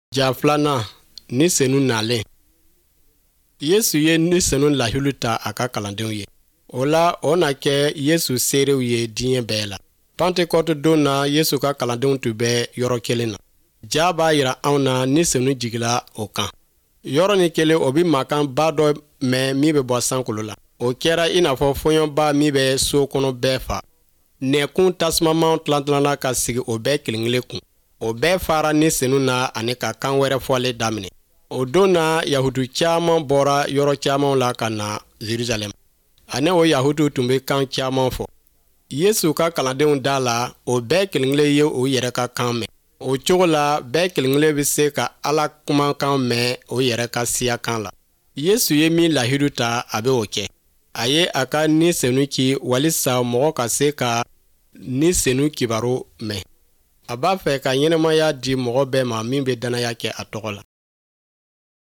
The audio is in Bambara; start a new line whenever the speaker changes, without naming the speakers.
Ja filanan ni senu nalen. Yesu ye ni senu lahilu ta a ka kalandenw ye. O la o na kɛ Yesu seerew ye diɲɛ bɛɛ la. Pentecote don na Yesu ka kalandenw tun bɛ yɔrɔ kelen na. Ja b'a yira anw na ni senu jigila o kan. Yɔrɔ ni kelen o bi makan ba dɔ mɛn min bɛ bɔ sankolo la. O kɛra i n'a fɔ fɔɲɔba min bɛ so kɔnɔ bɛɛ fa. Nɛkun tasumaman tilantilana ka sigi o bɛɛ kelen-kelen kun. O bɛɛ fara ni senu na ani ka kan wɛrɛ fɔlen daminɛ. O don na Yahudu caman bɔra yɔrɔ caman la ka na Jerusalem. Ani o Yahudu tun bɛ kan caman fɔ. Yesu ka kalandenw da la, o bɛɛ kelen-kelen ye o yɛrɛ ka kan mɛn. O cogo la, bɛɛ kelen-kelen bɛ se ka Ala kumakan mɛn o yɛrɛ ka siya kan la. Yesu ye min lahidu ta, a bɛ o kɛ. A ye a ka ni senu ci walisa mɔgɔ ka se ka ni senu kibaru mɛn. A b'a fɛ ka ɲɛnɛmaya di mɔgɔ bɛɛ ma min bɛ danaya kɛ a tɔgɔ la.